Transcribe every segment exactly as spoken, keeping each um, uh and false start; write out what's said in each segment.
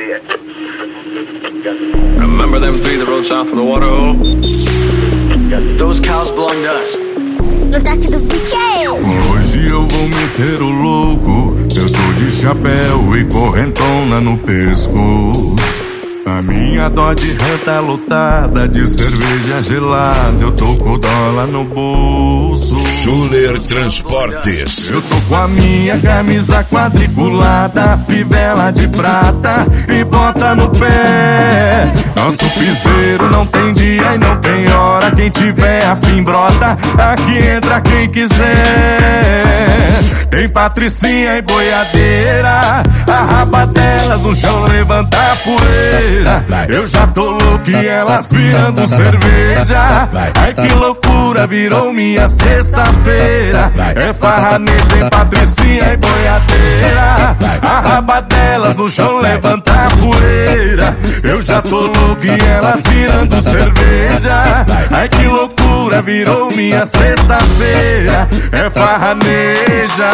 Remember them three that rode south from the water hole? Those cows belong to us. No toque do D J. Hoje eu vou meter o louco. Eu tô de chapéu e correntona no pescoço. A minha Dodge Ram tá lotada de cerveja gelada. Eu tô com dólar no bolso. Schuller Transportes. Eu tô com a minha camisa quadriculada, fivela de prata e bota no pé. Nosso piseiro não tem dia e não tem hora. Quem tiver afim brota, aqui entra quem quiser. Tem patricinha e boiadeira, a raba delas no chão levanta a poeira. Eu já tô louco e elas virando cerveja. Ai que loucura, virou minha sexta-feira. É farranejo, tem patricinha e boiadeira, a raba delas no chão levanta a poeira. Eu já tô louco e elas virando cerveja. Ai que loucura, virou minha sexta-feira. É farraneja.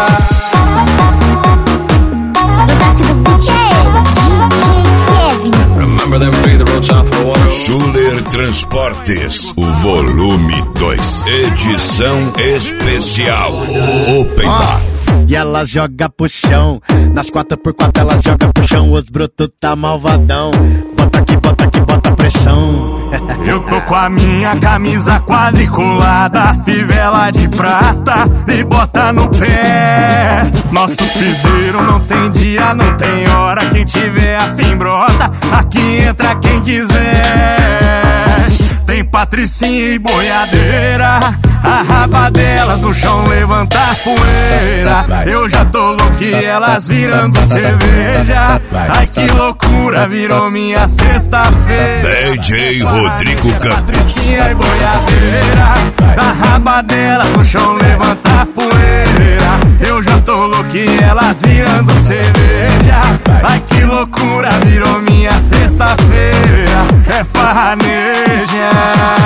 Schuller Transportes, o volume dois, edição especial, Open Bar. E ela joga pro chão, nas quatro por quatro ela joga pro chão. Os brutos tá malvadão, bota aqui, bota aqui, bota pressão. Eu tô com a minha camisa quadriculada, fivela de prata e bota no pé. Nosso piseiro não tem dia, não tem hora. Quem tiver afim brota, aqui entra quem quiser. Tem patricinha e boiadeira, a raba delas no chão levanta a poeira. Eu já tô louco e elas virando cerveja. Ai que loucura, virou minha sexta-feira. D J Rodrigo Campos. Patricinha e boiadeira, a raba delas no chão levanta a poeira. Eu já tô louco e elas virando cerveja. Ai que loucura, virou minha sexta-feira. É farraneja.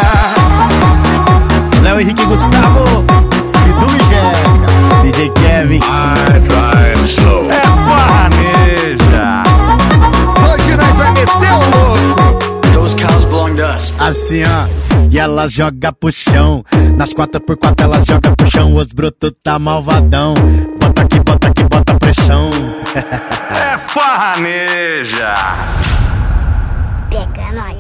Léo Henrique Gustavo, Cidu e Jéssica, D J Kevin. I drive slow. É farraneja. Hoje nós vai meter o louco. Those cows belong to us. Assim ó, e ela joga pro chão, nas quatro por quatro ela joga pro chão. Os brutos tá malvadão, bota aqui, bota aqui, bota pressão. É farraneja. Pega nós.